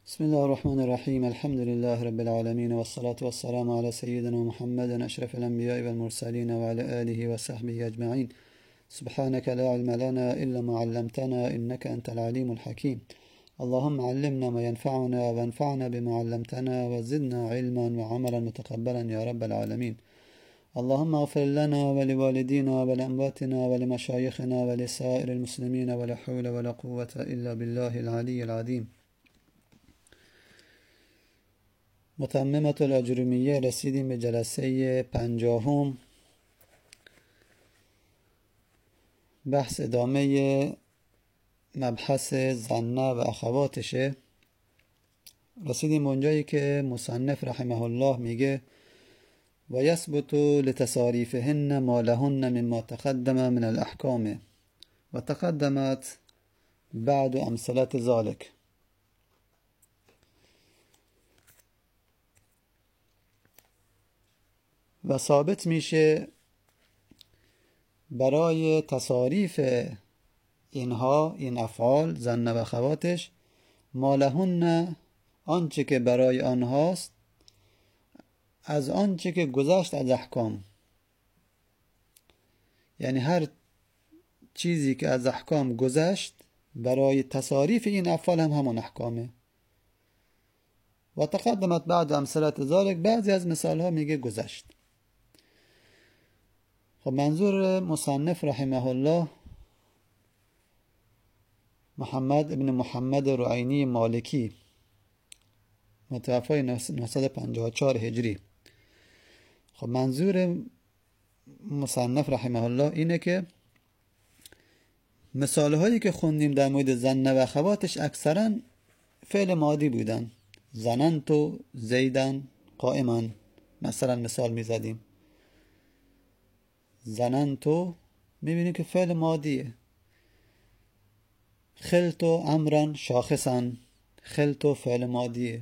بسم الله الرحمن الرحيم. الحمد لله رب العالمين، والصلاة والسلام على سيدنا محمد أشرف الأنبياء والمرسلين وعلى آله وصحبه أجمعين. سبحانك لا علم لنا إلا ما علمتنا إنك أنت العليم الحكيم. اللهم علمنا ما ينفعنا وانفعنا بما علمتنا وزدنا علما وعملا متقبلا يا رب العالمين. اللهم اغفر لنا ولوالدينا ولأمواتنا ولمشايخنا ولسائر المسلمين، ولا حول ولا قوة إلا بالله العلي العظيم. متممة الاجرومیه رسیدیم به جلسه 50. بحث ادامه مبحث زنه و اخواتشه. رسیدیم اونجایی که مصنف رحمه الله میگه و یثبت لتصاریفهن ما لهن مما تقدم من الاحکام و تقدمت بعد امثلة ذلك. و ثابت میشه برای تصاریف اینها، این افعال زن و اخواتش، ما لهن، آنچه که برای آنهاست، از آنچه که گذشت از احکام. یعنی هر چیزی که از احکام گذشت برای تصاریف این افعال هم همون احکامه. و تقدمت بعد امثلة ذلك، بعضی از مثال ها میگه گذشت. خب منظور مصنف رحمه الله محمد ابن محمد رعینی مالکی، متوفی 954 هجری. خب منظور مصنف رحمه الله اینه که مثال هایی که خوندیم در مورد زن و اخواتش اکثرا فعل ماضی بودن. زننتو زیدن قائما، مثلا مثال میزدیم. زننتو میبینیم که فعل ماضیه. خلتو امرا شاخصا، خلتو فعل ماضیه.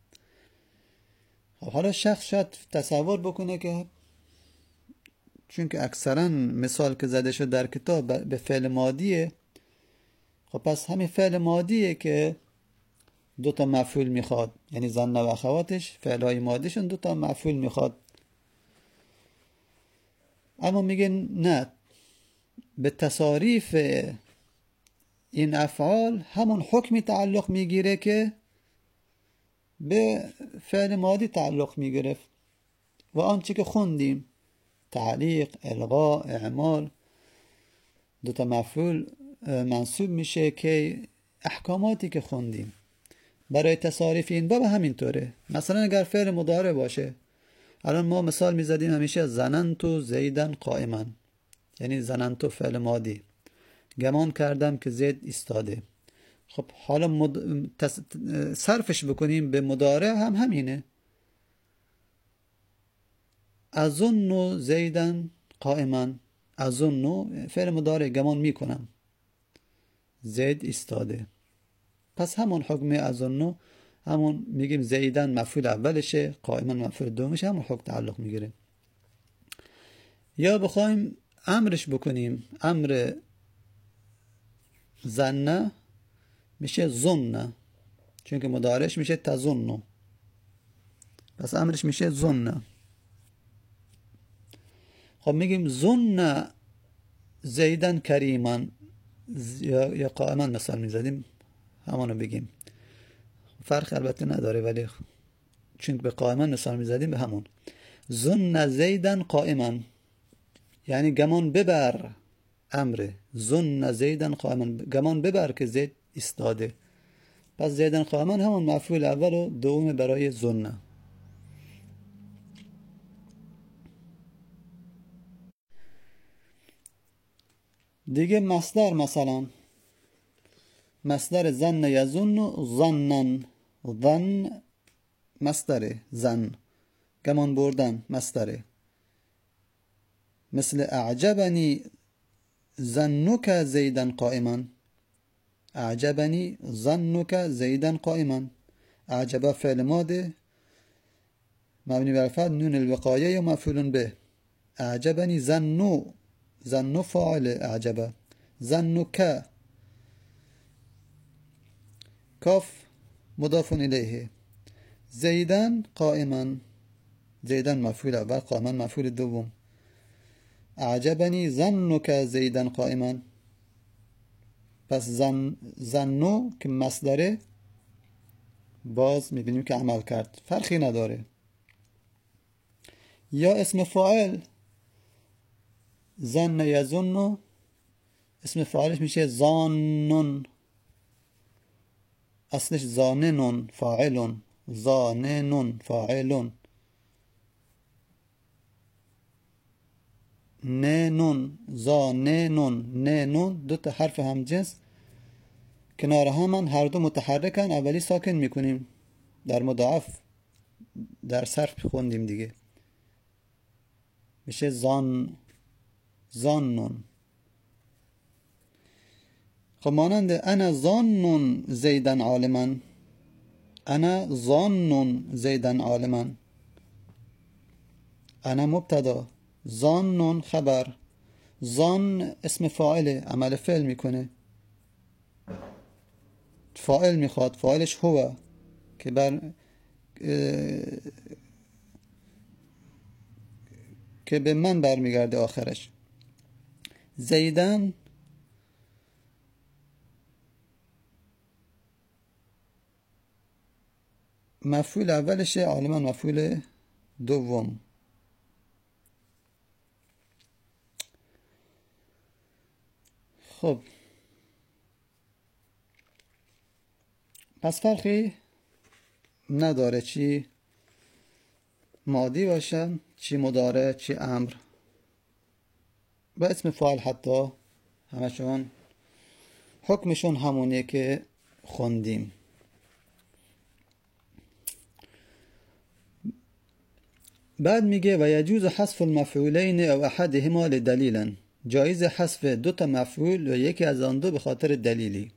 خب حالا شخص شاید تصور بکنه که چون که اکثرا مثال که زده شد در کتاب به فعل ماضیه، خب پس همین فعل ماضیه که دوتا مفعول میخواد. یعنی زن و اخواتش فعلهای ماضیشون دوتا مفعول میخواد. اما میگه نه، به تصاریف این افعال همون حکمی تعلق میگیره که به فعل ماضی تعلق میگرفت. و آنچه که خوندیم، تعلیق، الغاء، اعمال، دوتا مفعول منصوب میشه که احکاماتی که خوندیم برای تصاریف این باب همینطوره. مثلا اگر فعل مضارع باشه، الان ما مثال میزدیم همیشه زننتو زیدن قائما، یعنی زننتو فعل ماضی، گمان کردم که زید ایستاده. خب حالا صرفش بکنیم به مضارع هم همینه. اظن زیدن قائما، اظن فعل مضارع، گمان میکنم زید ایستاده. پس همون حکم اظن، همون میگیم زیدن مفعول اولشه، قائما مفعول دومشه، همون حکم تعلق میگیره. یا بخوایم امرش بکنیم، امر زنه میشه ظن، چون که مضارعش میشه تظن، پس امرش میشه ظن. خب میگیم ظن زیدن کریما یا قائما مثال میزدیم، همونو بگیم. فرق البته نداره، ولی چون به قائما مثال میزدیم به همون. ظن زیدن قائما، یعنی گمان ببر، امر ظن زیدن قائما، گمان ببر که زید ایستاده. پس زیدن قائما همون مفعول اول و دوم برای ظن. دیگه مصدر، مثلا مصدر زن یظن ظنن، ظن مصدره، زن گمان بردن مصدره. مثل اعجبنی ظنک زیدن قائما، اعجبنی ظنک زیدن قائما. اعجب فعل ماضی مبنی بر فتح، نون الوقایه و مفعول به. اعجبنی ظنو، ظنو فاعل اعجب. ظنک کاف مضاف الیه. زیدن قائما، زیدن مفعول اول، قائما مفعول دوم. اعجبنی ظنک زیدن قائما، پس ظنو که مصدره باز میبینیم که عمل کرد، فرقی نداره. یا اسم فاعل ظن یظن، اسم فاعلش میشه ظانن، اصلش ظانن فاعلون، ظانن فاعلون. نون ظانن، نون دو تا حرف همجنس کنار هم هر دو متحرکن، اولی ساکن میکنیم، در مضاعف در صرف خوندیم دیگه، میشه ظانن. خب مانند انا ظانن زیدن عالما، انا ظانن زیدن عالما، انا مبتدا، ظانن خبر، ظان اسم فاعل، عمل فعل میکنه، فاعل میخواد، فاعلش هو که که به من برمیگرده آخرش. زیدن مفعول اولشه، عالما مفعول دوم. خب پس فرقی نداره چی ماضی باشن، چی مضارع، چی امر و اسم فاعل، حتی همشون حکمشون همونیه که خوندیم. بعد میگه و یجوز حذف المفعولین او احدهما لدلیلا، جایز حذف دو تا مفعول و یکی از آن دو به خاطر دلیلی.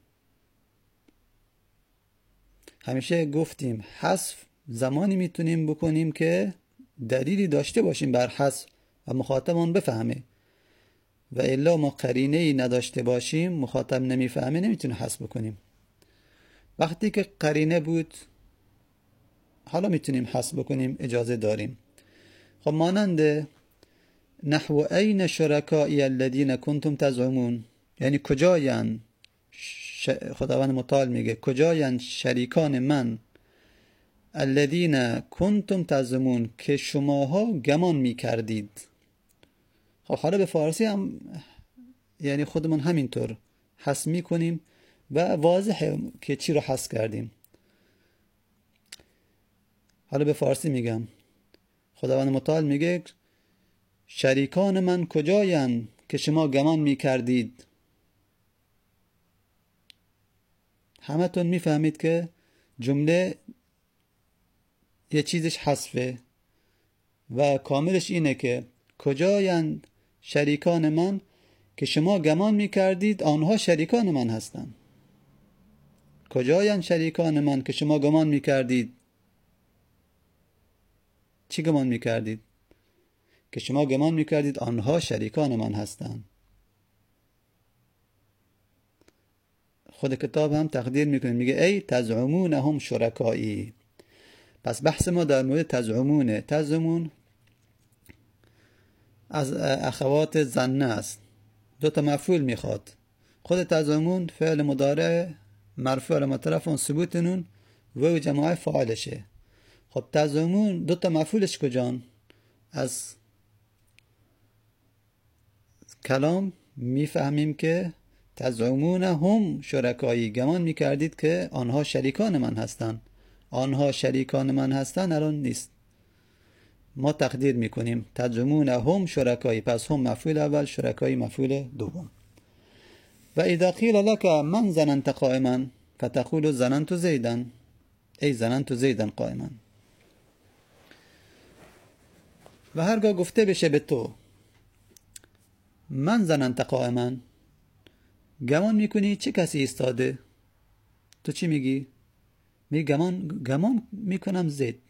همیشه گفتیم حذف زمانی میتونیم بکنیم که دلیلی داشته باشیم بر حذف و مخاطبمون بفهمه، و الا ما قرینه ای نداشته باشیم، مخاطب نمیفهمه، نمیتونه حذف بکنیم. وقتی که قرینه بود حالا میتونیم حذف بکنیم، اجازه داریم. خب مانند نحو این شرکائی الذین کنتم تزعمون، یعنی کجاین، خداوند متعال میگه کجاین شریکان من، الذین کنتم تزعمون که شماها گمان میکردید. خب حالا به فارسی هم یعنی خودمون همینطور حذف میکنیم و واضحه که چی رو حذف کردیم. حالا به فارسی میگم، خداوند متعال میگه شریکان من کجاین که شما گمان میکردید. همتون میفهمید که جمله یه چیزش حذفه و کاملش اینه که کجاین شریکان من که شما گمان میکردید آنها شریکان من هستند. کجاین شریکان من که شما گمان میکردید. چی گمان میکردید؟ که شما گمان میکردید آنها شریکان من هستند. خود کتاب هم تقدیر میکنه، میگه ای تزعمونهم شرکایی. پس بحث ما در مورد تزعمونه. تزعمون از اخوات ظنه است، دو تا مفعول میخواد. خود تزعمون فعل مضارع مرفوع علامت رفع ثبوت نون و جماعه فاعلشه. خب تزعمون دو تا مفعولش کجان؟ از کلام میفهمیم که تزعمون هم شرکایی، گمان میکردید که آنها شریکان من هستند. آنها شریکان من هستند الان نیست، ما تقدیر میکنیم تزعمون هم شرکایی، پس هم مفعول اول، شرکایی مفعول دوم. و اذا قیل لك من ظننت قائما فتقول ظننت زیدا، ای ظننت زیدا قائما. و هرگاه گفته بشه به تو من ظننت قائما، گمان میکنی چه کسی ایستاده؟ تو چی میگی؟ میگی گمان میکنم زید.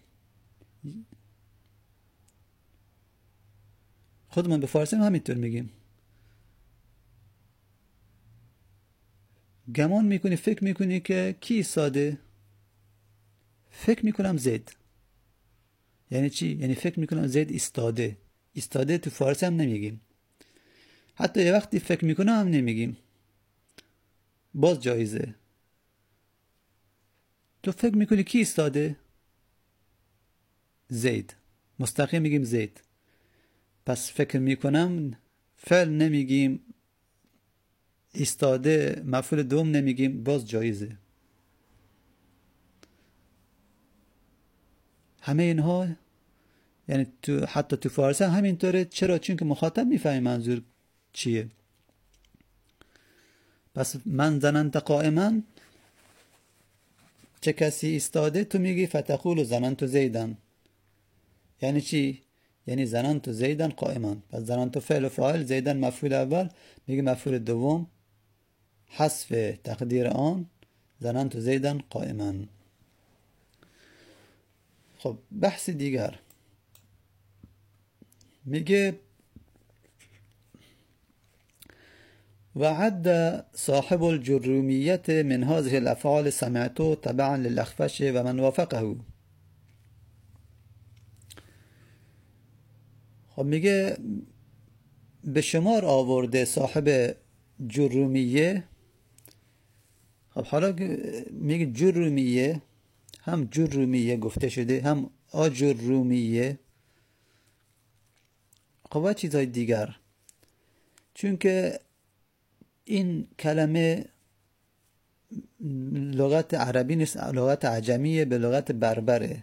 خودمون به فارسی هم همینطور میگیم. گمان میکنی، فکر میکنی که کی ایستاده؟ فکر میکنم زید. یعنی چی؟ یعنی فکر میکنم زید ایستاده. ایستاده تو فارسی هم نمیگیم، حتی یه وقتی فکر میکنم هم نمیگیم، باز جایزه. تو فکر میکنی کی ایستاده؟ زید. مستقیم میگیم زید. پس فکر میکنم فعل نمیگیم، ایستاده مفعول دوم نمیگیم، باز جایزه. همه اینها یعنی حتی تو فارسی هم همینطوره. چرا؟ چون که مخاطب میفهمی منظور چیه. پس من ظننت قائما، چه کسی ایستاده، تو میگی فتقول ظننت زیدن. یعنی چی؟ یعنی ظننت زیدن قائما. پس ظننت فعل و فاعل، زیدن مفعول اول، میگی مفعول دوم حذف تقدیر آن، ظننت زیدن قائما. خب بحث دیگر میگه وعد صاحب الجرمية من هذه الأفعال سمعته تبعا للأخفش ومن وافقه. خب میگه به شمار آورده صاحب جرمیه. خب حالا میگه جرمیه، هم جرمیه گفته شده، هم آجرمیه. خب چیزهای دیگر، چون که این کلمه لغت عربی نیست، لغت عجمیه، به لغت بربره.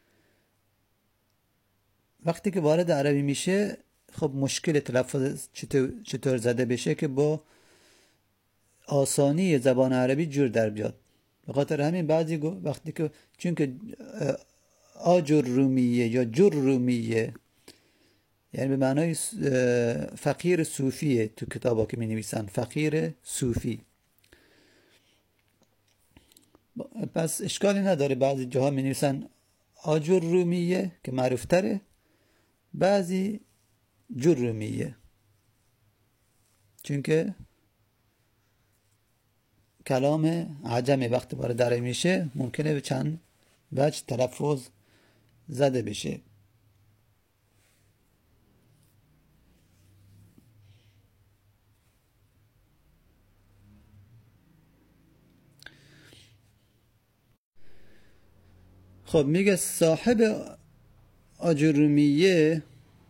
وقتی که وارد عربی میشه خب مشکل تلفظ چطور زده بشه که با آسانی زبان عربی جور در بیاد. به خاطر همین بعضی وقتی که چون که آجرمیه یا جرمیه یعنی به معنای فقیر صوفیه، تو کتابا که می نویسن فقیر صوفی. پس اشکالی نداره بعضی جاها می نویسن آجرمیه که معروف تره، بعضی جرمیه، چون که کلام عجمی وقتی وارد عربی میشه ممکنه به چند وجه تلفظ زده بشه. خب میگه صاحب آجرومیه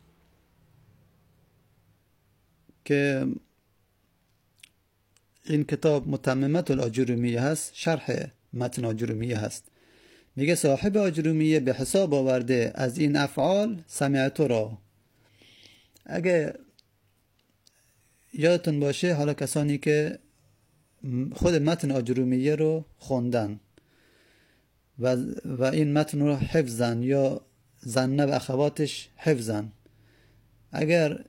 که این کتاب متممت الاجرومیه هست، شرح متن آجرومیه هست. میگه صاحب آجرومیه به حساب آورده از این افعال سمعتو را. اگه یادتون باشه، حالا کسانی که خود متن آجرومیه رو خوندن و این متن رو حفظن یا زنه و اخواتش حفظن، اگر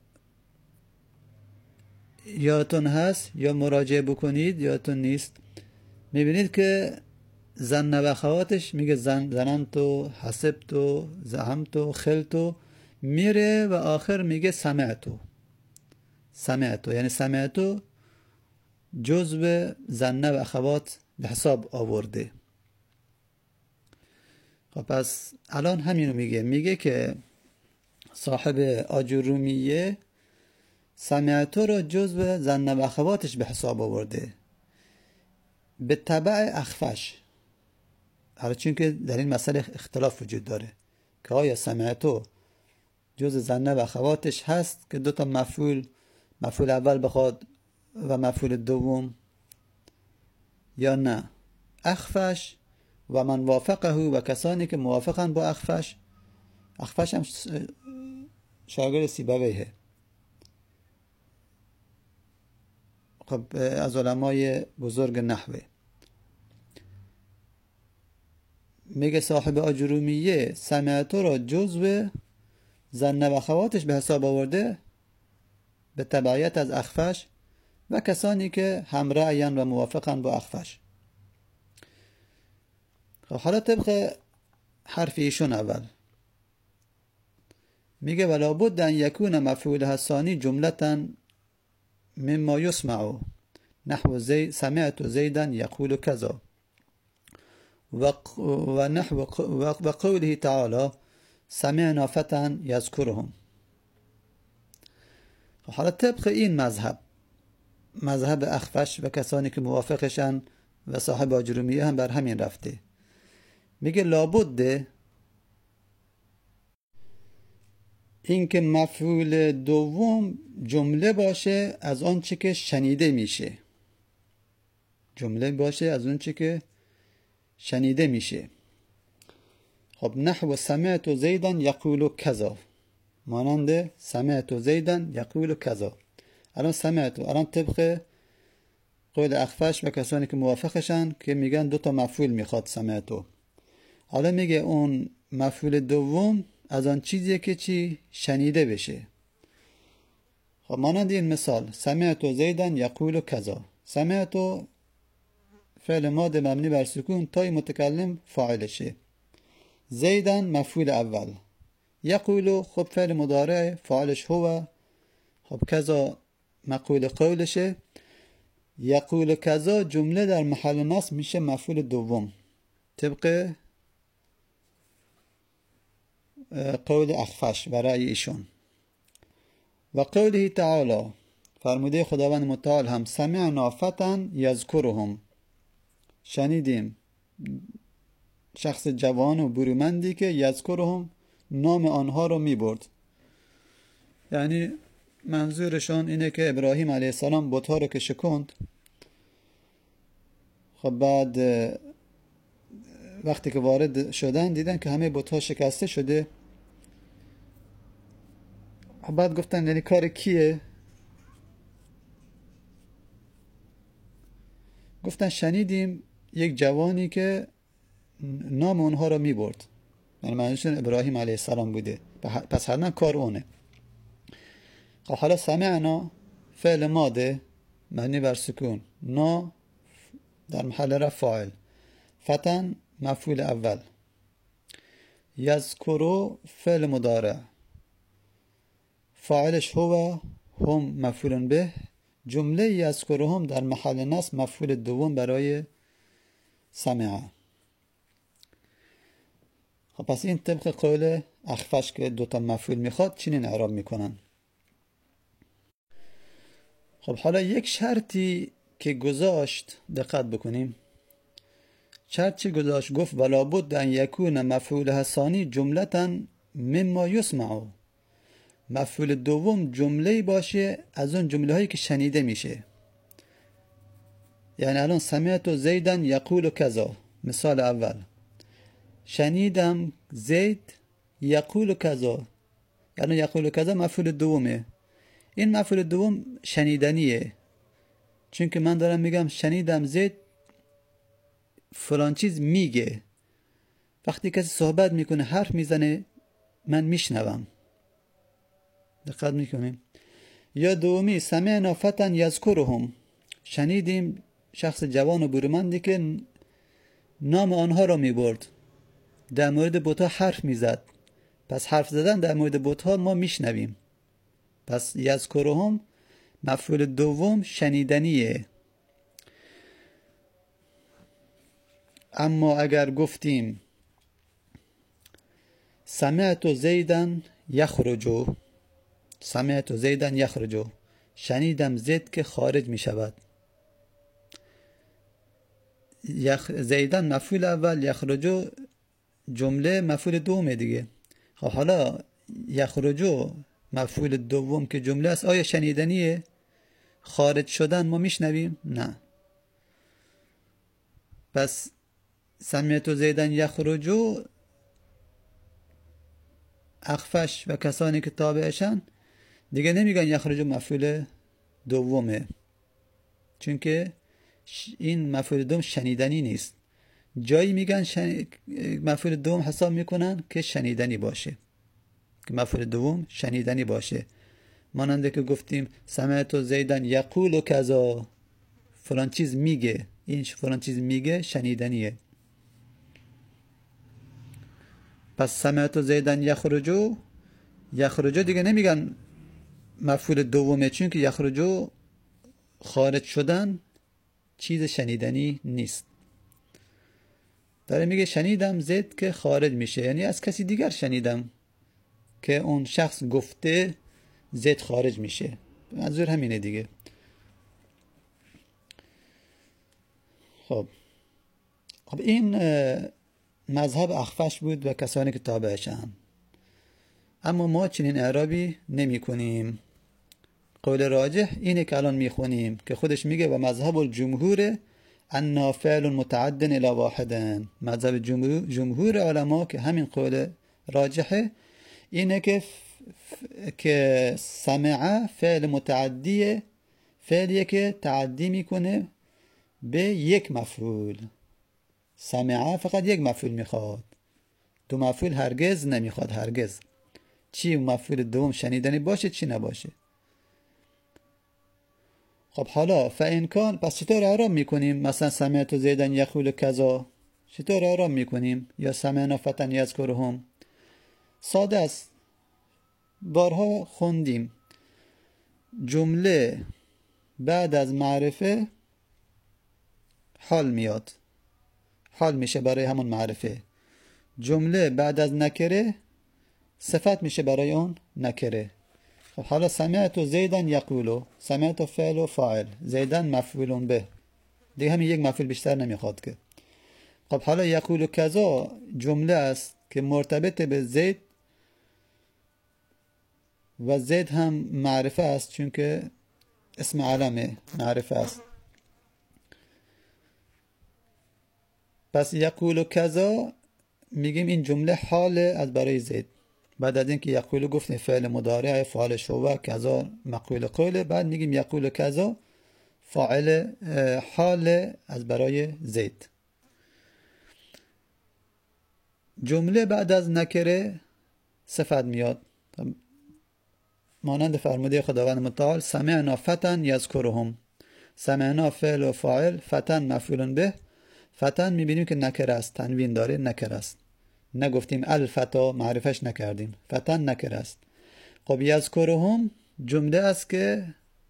یادتون هست یا مراجعه بکنید، یادتون نیست، میبینید که زنه و اخواتش میگه زننتو، حسبتو، زعمتو، خلتو، میره و آخر میگه سمعتو. سمعتو یعنی سمعتو جزء زنه و اخوات به حساب آورده. خب پس الان همینو میگه که صاحب آجرومیه سمعتو رو جزء زنه و اخواتش به حساب آورده به تبع اخفش. حالا چون که در این مسئله اختلاف وجود داره که آیا سمعتو جزء زنه و اخواتش هست که دوتا مفعول اول بخواد و مفعول دوم، یا نه. اخفش و من وافقه و کسانی که موافقن با اخفش. اخفش هم شاگرد سیبویه، خب از علمای بزرگ نحوه. میگه صاحب آجرومیه سمعتو را جزو زنه و اخواتش به حساب آورده به تبعیت از اخفش و کسانی که همرأین و موافقن با اخفش. خب حالا طبق حرف ایشون اول میگه ولا بد ان یکون مفعول الثانی جملة مما يسمع نحو سمعت زیدا یقول کذا و نحو و قوله تعالی سمعنا فتى یذکرهم. حالا طبق این مذهب اخفش و کسانی که موافقشن و صاحب آجرومیه هم بر همین رفته، میگه لابد این که مفعول دوم جمله باشه از آنچه که شنیده میشه، جمله باشه از آنچه که شنیده میشه. خب نحو سمعت زیدا یقول کذا، مانند سمعت زیدا یقول کذا. الان طبق قول اخفش و کسانی که موافقشن که میگن دو تا مفعول میخواد سمعتو. حالا میگه اون مفعول دوم از آن چیزیه که چی شنیده بشه. خب مانند این مثال سمعت زیدا یقول کذا. سمعت فعل ماضی مبنی بر سکون تای متکلم فاعلشه، زیدا مفعول اول، یقول خب فعل مضارع فاعلش هو، خب کذا مقول قولشه، یقول کذا جمله در محل نصب میشه مفعول دوم طبق قول اخفش و رأی ایشون. و قوله تعالی، فرموده خداوند متعال هم سمعنا فتى یذکرهم، شنیدیم شخص جوان و برومندی که یذکرهم نام آنها رو میبرد. یعنی منظورشون اینه که ابراهیم علیه السلام بت‌ها رو که شکند، خب بعد وقتی که وارد شدن دیدن که همه بت‌ها شکسته شده، بعد گفتن یعنی کار کیه؟ گفتن شنیدیم یک جوانی که نام اونها رو میبرد، یعنی منظورشون ابراهیم علیه السلام بوده، پس حتما کار اونه. خب حالا سمعنا فعل ماضی مبنی بر سکون، نا در محل رفع فاعل، فتن مفعول اول، یذکرو فعل مضارع فاعلش هو، هم مفعول به، جمله یذکرهم در محل نصب مفعول دوم برای سمعه. خب پس این طبق قول اخفش که دوتا مفعول میخواد چنین اعراب میکنن. خب حالا یک شرطی که گذاشت دقت بکنیم، شرط چی گذاشت؟ گفت ولا بد ان یکون مفعول ثانی جملتا مما یسمع، مفعول دوم جمله باشه از اون جمله هایی که شنیده میشه. یعنی الان سمعت زیدا یقول کذا، مثال اول شنیدم زید یقول کذا، یعنی یقول کذا مفعول دومه، این مفعول دوم شنیدنیه، چون که من دارم میگم شنیدم زید فلان چیز میگه. وقتی کسی صحبت میکنه حرف میزنه من میشنوم، دقت میکنیم. یا دومی سمعنا فتى یذکرهم، شنیدیم شخص جوان و برومندی که نام آنها را میبرد، در مورد بت‌ها حرف میزد، پس حرف زدن در مورد بت‌ها ما میشنویم، پس یذکرهم مفعول دوم شنیدنیه. اما اگر گفتیم سمعت زیدا یخرج، سمعت زیدا یخرج، شنیدم زید که خارج می شود، زیدا مفعول اول، یخرج جمله مفعول دومه دیگه. خب حالا یخرج مفعول دوم که جمله است آیا شنیدنیه؟ خارج شدن ما میشنویم؟ نه. پس سمعت زیدا یخرج اخفش و کسانی که تابعشن دیگه نمیگن یخرج مفعول دومه، چون که این مفعول دوم شنیدنی نیست. جایی میگن مفعول دوم حساب میکنن که شنیدنی باشه، که مفعول دوم شنیدنی باشه، ماننده که گفتیم سمعت زیدا یقول کذا، فلان چیز میگه، این فلان چیز میگه شنیدنیه. پس سمعت زیدا یخرج، یخرج دیگه نمیگن مفعول دومه، چون که یخرج خارج شدن چیز شنیدنی نیست. داره میگه شنیدم زید که خارج میشه، یعنی از کسی دیگر شنیدم که اون شخص گفته زید خارج میشه. منظور همینه دیگه. خب این مذهب اخفش بود و کسانی که تابعشن، اما ما چنین اعرابی نمی کنیم. قول راجح اینه که الان میخونیم که خودش میگه و مذهب الجمهور ان فعل متعد الی واحد. مذهب جمهور علما که همین قول راجحه اینه که سمع فعل متعدیه، فعلیه که تعدی میکنه به یک مفعول. سمع فقط یک مفعول میخواد، دو مفعول هرگز نمیخواد، هرگز. چی مفعول دوم شنیدنی باشه چی نباشه. خب حالا فإن کان، پس چطور اعراب میکنیم؟ مثلا سمعت زیدن یقول کذا، چطور اعراب میکنیم؟ یا سمعنا فتى یذکرهم. ساده است، بارها خوندیم. جمله بعد از معرفه حال میاد، حال میشه برای همون معرفه. جمله بعد از نکره صفت میشه برای اون نکره. خب حالا سمعت زیدن یقولو، سمعت فعل و فاعل، زیدن مفعول به، دیگه همین یک مفعول بیشتر نمیخواد که. خب حالا یقولو کذا جمله است که مرتبط به زید و زید هم معرفه است، چون که اسم علم معرفه است. پس یقولو کذا میگیم این جمله حال از برای زید. بعد از اینکه یقولو گفتیم فعل مضارع فاعل شو کذا مقول قوله، بعد میگیم یقولو کذا فاعل حال از برای زید. جمله بعد از نکره صفت میاد، مانند فرموده خداوند متعال سمعنا فتى یذکرهم. سمعنا فعل و فاعل، فتى مفعول به. فتى میبینیم که نکره است، تنوین داره، نکره است. نگفتیم الفتا، معرفش نکردیم، فتى نکره است. خب یذکرهم جمله است که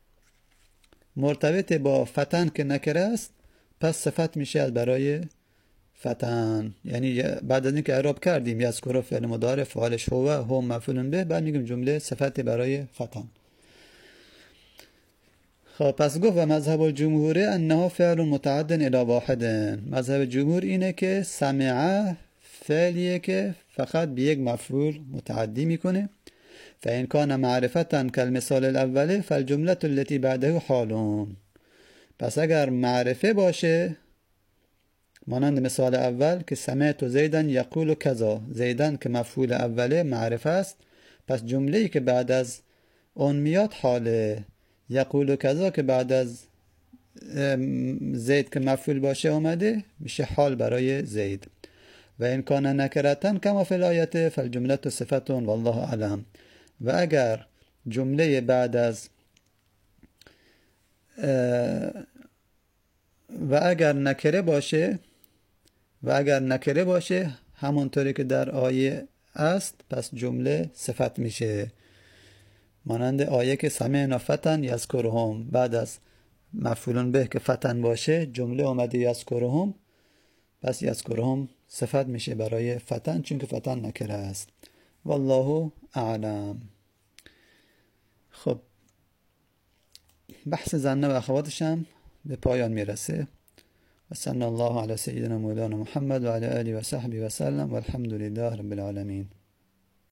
مرتبط با فتى که نکره است، پس صفت میشه از برای فتى. یعنی بعد از اینکه اعراب کردیم یذکر فعل مضارع فاعلش هو، هم مفعول به، بعد میگیم جمله صفت برای فتى. خب پس گفت و مذهب الجمهور انها فعل متعد الی واحد. مذهب جمهور اینه که سمع فعلیه که فقط به یک مفعول متعدی میکنه. فإن کان معرفتا کالمثال الاول فالجمله التي بعده حالون. پس اگر معرفه باشه مانند مثال اول که سمعت زیدن یقول کذا، زیدن که مفعول اوله معرفه است، پس جمله‌ای که بعد از اون میاد حاله. یقول کذا که بعد از زید که مفعول باشه اومده میشه حال برای زید. و این کان نکرتن کما فی الآیه فالجمله صفتون والله اعلم. و اگر جمله بعد از و اگر نکره باشه همونطوری که در آیه است، پس جمله صفت میشه. مانند آیه که سمعنا فتى یذکرهم، بعد از مفعول به که فتى باشه جمله اومده یذکرهم، پس یذکرهم صفت میشه برای فتى، چون که فتى نکره است. والله اعلم. خب بحث زنه و اخواتش هم به پایان میرسه. و صلی الله علی سیدنا مولانا محمد و علی آله و صحبه و سلم و الحمد لله رب العالمین.